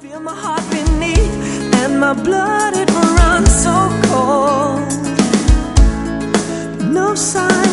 Feel my heart beneath and my blood, it runs so cold. No sign